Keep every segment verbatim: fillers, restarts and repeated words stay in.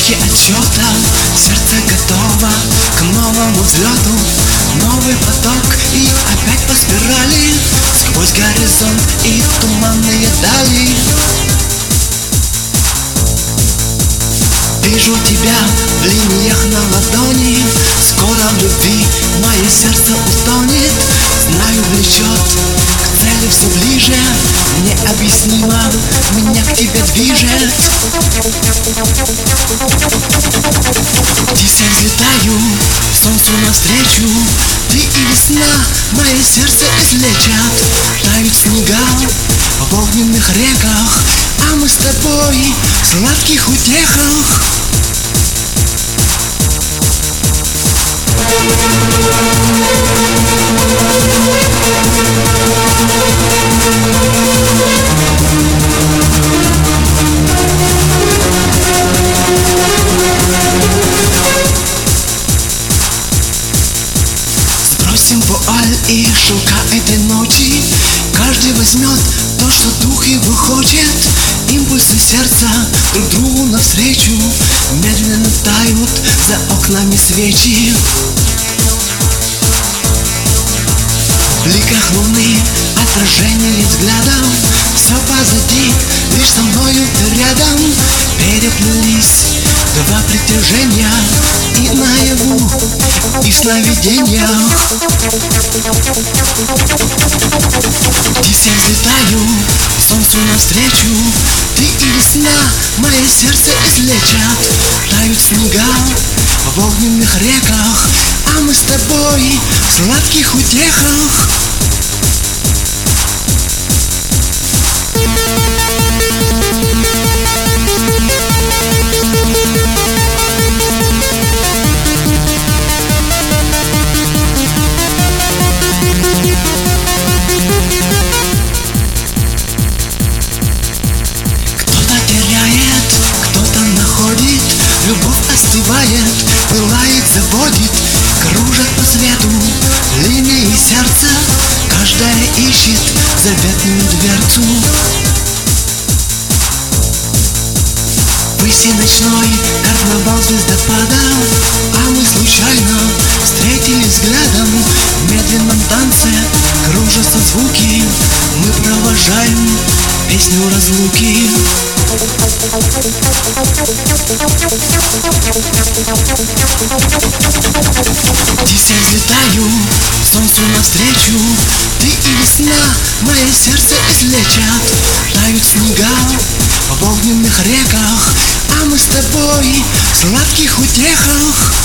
Строчки отчета, сердце готово к новому взлету. Новый поток и опять по спирали, сквозь горизонт и туманные дали. Вижу тебя в линиях на ладони, скоро в любви мое сердце утонет. Знаю, влечет к цели все ближе, необъяснимо меня к тебе движет. Птицы взлетаю, солнцу навстречу. Ты и весна мое сердце излечат. Тают снега в огненных реках, а мы с тобой в сладких утехах. Сбросим вуаль и шелка этой ночи. Каждый возьмет то, что дух его хочет. Импульсы сердца друг другу навстречу медленно тают за окнами свечи. В бликах луны отражение взглядом. Все позади, лишь со мною ты рядом. Переплелись два притяжения и наяву, и в сновидениях. Птицы взлетаю, солнцу навстречу. Ты и весна мое сердце излечат. Тают снега в огненных реках, а мы с тобой в сладких утехах. Любовь остывает, пылает, заводит, кружат по свету линии сердца. Каждая ищет заветную дверцу. Выси ночной карнавал звездопада, а мы случайно встретились взглядом. В медленном танце кружатся звуки, мы провожаем песню разлуки. Птицы взлетаю, солнцу навстречу. Ты и весна мое сердце излечат. Тают снега в огненных реках, а мы с тобой в сладких утехах.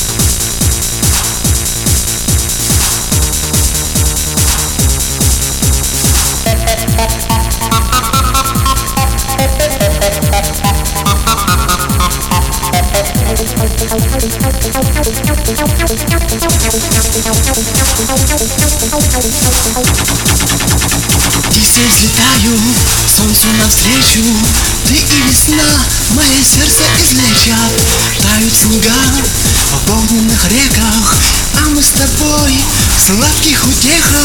Птицы взлетаю, солнцу навстречу. Ты и весна мое сердце излечат. Тают снега в огненных реках, а мы с тобой в сладких утехах.